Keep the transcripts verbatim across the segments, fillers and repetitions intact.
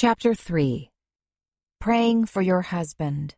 Chapter three. Praying for Your Husband.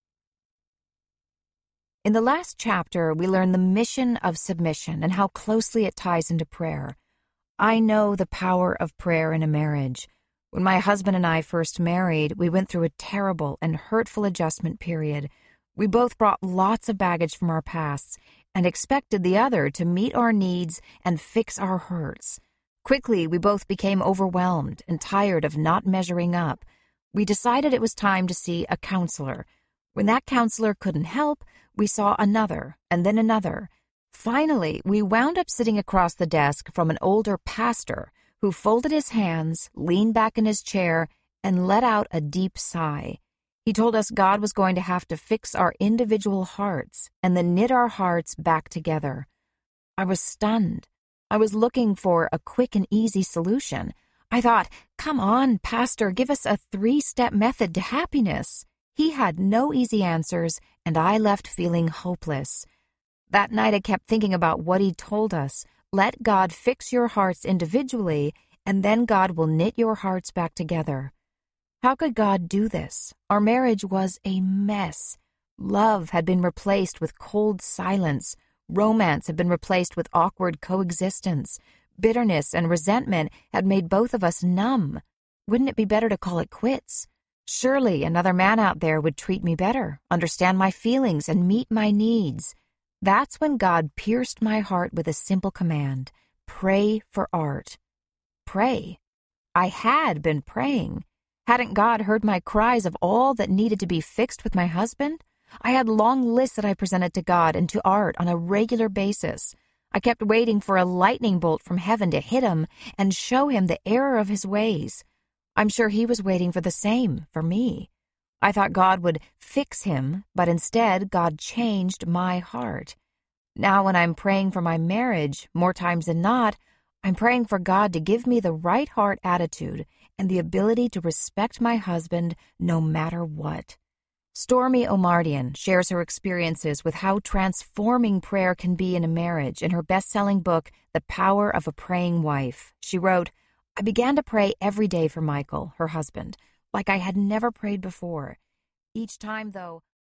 In the last chapter, we learn the mission of submission and how closely it ties into prayer. I know the power of prayer in a marriage. When my husband and I first married, we went through a terrible and hurtful adjustment period. We both brought lots of baggage from our pasts and expected the other to meet our needs and fix our hurts. Quickly, we both became overwhelmed and tired of not measuring up. We decided it was time to see a counselor. When that counselor couldn't help, we saw another, and then another. Finally, we wound up sitting across the desk from an older pastor who folded his hands, leaned back in his chair, and let out a deep sigh. He told us God was going to have to fix our individual hearts and then knit our hearts back together. I was stunned. I was looking for a quick and easy solution. I thought, come on, Pastor, give us a three-step method to happiness. He had no easy answers, and I left feeling hopeless. That night I kept thinking about what he told us. Let God fix your hearts individually, and then God will knit your hearts back together. How could God do this? Our marriage was a mess. Love had been replaced with cold silence. Romance had been replaced with awkward coexistence. Bitterness and resentment had made both of us numb. Wouldn't it be better to call it quits? Surely another man out there would treat me better, understand my feelings, and meet my needs. That's when God pierced my heart with a simple command: pray for Art. Pray. I had been praying. Hadn't God heard my cries of all that needed to be fixed with my husband? I had long lists that I presented to God and to Art on a regular basis. I kept waiting for a lightning bolt from heaven to hit him and show him the error of his ways. I'm sure he was waiting for the same for me. I thought God would fix him, but instead God changed my heart. Now when I'm praying for my marriage, more times than not, I'm praying for God to give me the right heart attitude and the ability to respect my husband no matter what. Stormy Omartian shares her experiences with how transforming prayer can be in a marriage in her best-selling book, The Power of a Praying Wife. She wrote, I began to pray every day for Michael, her husband, like I had never prayed before. Each time, though,